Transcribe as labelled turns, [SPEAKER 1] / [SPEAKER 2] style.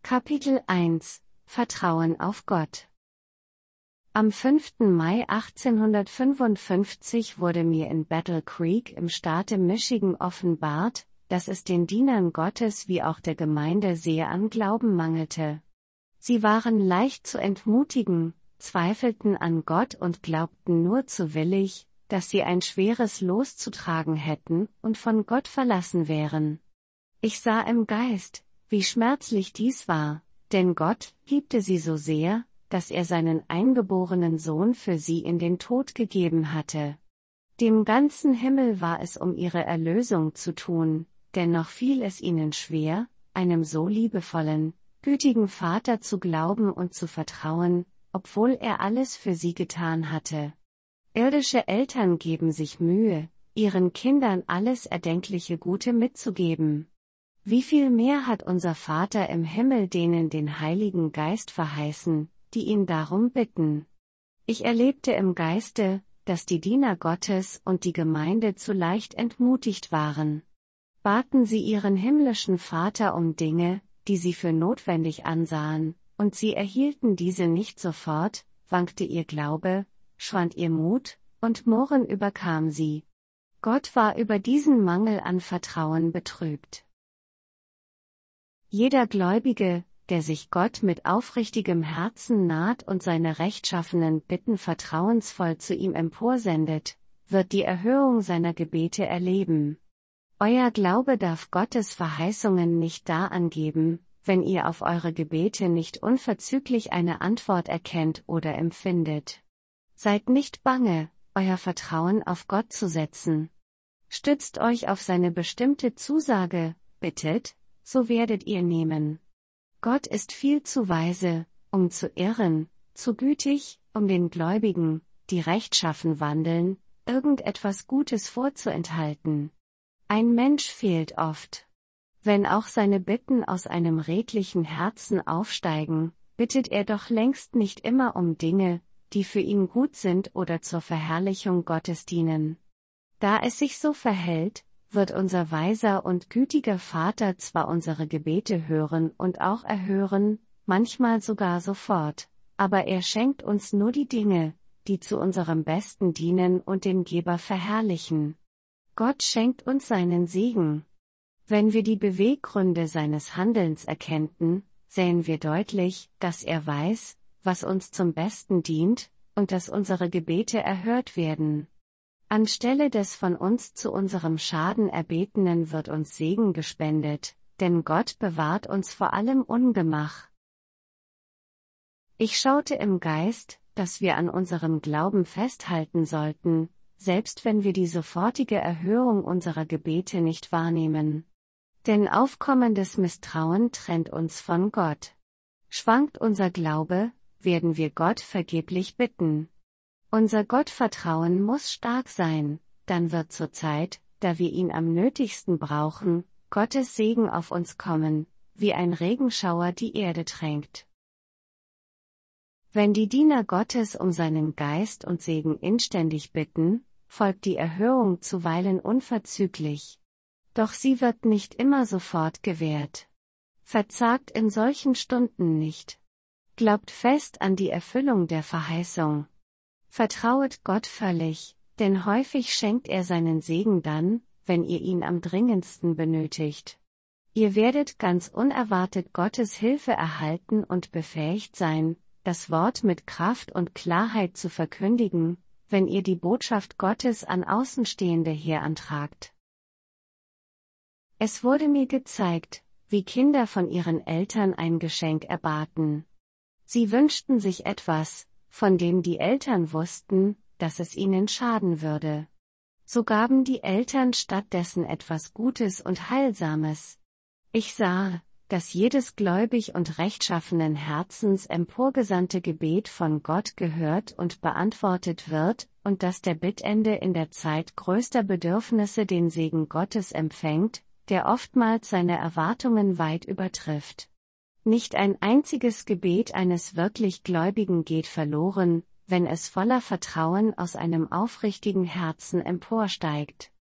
[SPEAKER 1] Kapitel 1 – Vertrauen auf Gott. Am 5. Mai 1855 wurde mir in Battle Creek im Staate Michigan offenbart, dass es den Dienern Gottes wie auch der Gemeinde sehr an Glauben mangelte. Sie waren leicht zu entmutigen, zweifelten an Gott und glaubten nur zu willig, dass sie ein schweres Los zu tragen hätten und von Gott verlassen wären. Ich sah im Geist, wie schmerzlich dies war, denn Gott liebte sie so sehr, dass er seinen eingeborenen Sohn für sie in den Tod gegeben hatte. Dem ganzen Himmel war es um ihre Erlösung zu tun, dennoch fiel es ihnen schwer, einem so liebevollen, gütigen Vater zu glauben und zu vertrauen, obwohl er alles für sie getan hatte. Irdische Eltern geben sich Mühe, ihren Kindern alles erdenkliche Gute mitzugeben. Wie viel mehr hat unser Vater im Himmel denen den Heiligen Geist verheißen, die ihn darum bitten. Ich erlebte im Geiste, dass die Diener Gottes und die Gemeinde zu leicht entmutigt waren. Baten sie ihren himmlischen Vater um Dinge, die sie für notwendig ansahen, und sie erhielten diese nicht sofort, wankte ihr Glaube, schwand ihr Mut, und Murren überkam sie. Gott war über diesen Mangel an Vertrauen betrübt. Jeder Gläubige, der sich Gott mit aufrichtigem Herzen naht und seine rechtschaffenen Bitten vertrauensvoll zu ihm emporsendet, wird die Erhörung seiner Gebete erleben. Euer Glaube darf Gottes Verheißungen nicht da angeben, wenn ihr auf eure Gebete nicht unverzüglich eine Antwort erkennt oder empfindet. Seid nicht bange, euer Vertrauen auf Gott zu setzen. Stützt euch auf seine bestimmte Zusage, bittet, so werdet ihr nehmen. Gott ist viel zu weise, um zu irren, zu gütig, um den Gläubigen, die rechtschaffen wandeln, irgendetwas Gutes vorzuenthalten. Ein Mensch fehlt oft. Wenn auch seine Bitten aus einem redlichen Herzen aufsteigen, bittet er doch längst nicht immer um Dinge, die für ihn gut sind oder zur Verherrlichung Gottes dienen. Da es sich so verhält, wird unser weiser und gütiger Vater zwar unsere Gebete hören und auch erhören, manchmal sogar sofort, aber er schenkt uns nur die Dinge, die zu unserem Besten dienen und den Geber verherrlichen. Gott schenkt uns seinen Segen. Wenn wir die Beweggründe seines Handelns erkennten, sehen wir deutlich, dass er weiß, was uns zum Besten dient, und dass unsere Gebete erhört werden. Anstelle des von uns zu unserem Schaden Erbetenen wird uns Segen gespendet, denn Gott bewahrt uns vor allem Ungemach. Ich schaute im Geist, dass wir an unserem Glauben festhalten sollten, selbst wenn wir die sofortige Erhörung unserer Gebete nicht wahrnehmen. Denn aufkommendes Misstrauen trennt uns von Gott. Schwankt unser Glaube, werden wir Gott vergeblich bitten. Unser Gottvertrauen muss stark sein, dann wird zur Zeit, da wir ihn am nötigsten brauchen, Gottes Segen auf uns kommen, wie ein Regenschauer die Erde tränkt. Wenn die Diener Gottes um seinen Geist und Segen inständig bitten, folgt die Erhörung zuweilen unverzüglich. Doch sie wird nicht immer sofort gewährt. Verzagt in solchen Stunden nicht. Glaubt fest an die Erfüllung der Verheißung. Vertrauet Gott völlig, denn häufig schenkt er seinen Segen dann, wenn ihr ihn am dringendsten benötigt. Ihr werdet ganz unerwartet Gottes Hilfe erhalten und befähigt sein, das Wort mit Kraft und Klarheit zu verkündigen, wenn ihr die Botschaft Gottes an Außenstehende herantragt. Es wurde mir gezeigt, wie Kinder von ihren Eltern ein Geschenk erbaten. Sie wünschten sich etwas, von dem die Eltern wussten, dass es ihnen schaden würde. So gaben die Eltern stattdessen etwas Gutes und Heilsames. Ich sah, dass jedes gläubig und rechtschaffenen Herzens emporgesandte Gebet von Gott gehört und beantwortet wird, und dass der Bittende in der Zeit größter Bedürfnisse den Segen Gottes empfängt, der oftmals seine Erwartungen weit übertrifft. Nicht ein einziges Gebet eines wirklich Gläubigen geht verloren, wenn es voller Vertrauen aus einem aufrichtigen Herzen emporsteigt.